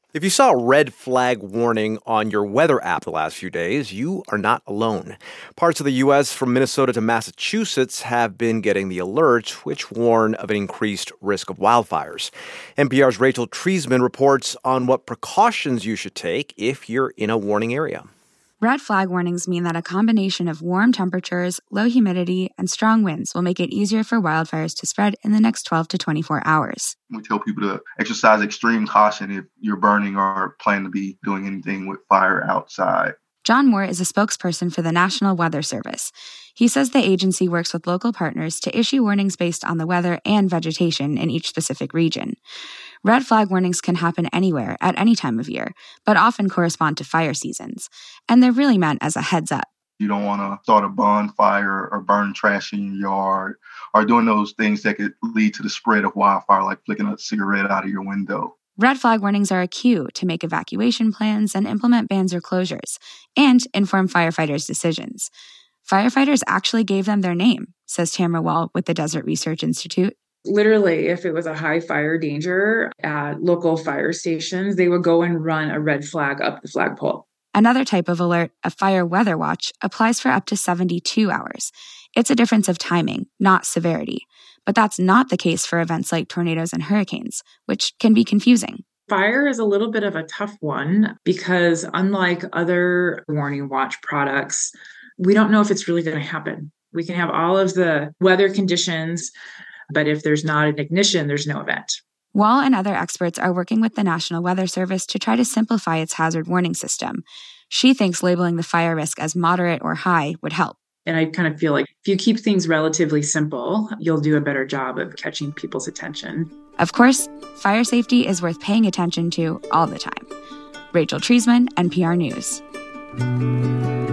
If you saw a red flag warning on your weather app the last few days, you are not alone. Parts of the U.S. from Minnesota to Massachusetts have been getting the alert, which warn of an increased risk of wildfires. NPR's Rachel Treisman reports on what precautions you should take if you're in a warning area. Red flag warnings mean that a combination of warm temperatures, low humidity, and strong winds will make it easier for wildfires to spread in the next 12 to 24 hours. We tell people to exercise extreme caution if you're burning or plan to be doing anything with fire outside. John Moore is a spokesperson for the National Weather Service. He says the agency works with local partners to issue warnings based on the weather and vegetation in each specific region. Red flag warnings can happen anywhere at any time of year, but often correspond to fire seasons, and they're really meant as a heads up. You don't want to start a bonfire or burn trash in your yard or doing those things that could lead to the spread of wildfire, like flicking a cigarette out of your window. Red flag warnings are a cue to make evacuation plans and implement bans or closures, and inform firefighters' decisions. Firefighters actually gave them their name, says Tamara Wall with the Desert Research Institute. Literally, if it was a high fire danger at local fire stations, they would go and run a red flag up the flagpole. Another type of alert, a fire weather watch, applies for up to 72 hours. It's a difference of timing, not severity. But that's not the case for events like tornadoes and hurricanes, which can be confusing. Fire is a little bit of a tough one because unlike other warning watch products, we don't know if it's really going to happen. We can have all of the weather conditions, but if there's not an ignition, there's no event. Wall and other experts are working with the National Weather Service to try to simplify its hazard warning system. She thinks labeling the fire risk as moderate or high would help. And I kind of feel like if you keep things relatively simple, you'll do a better job of catching people's attention. Of course, fire safety is worth paying attention to all the time. Rachel Treisman, NPR News.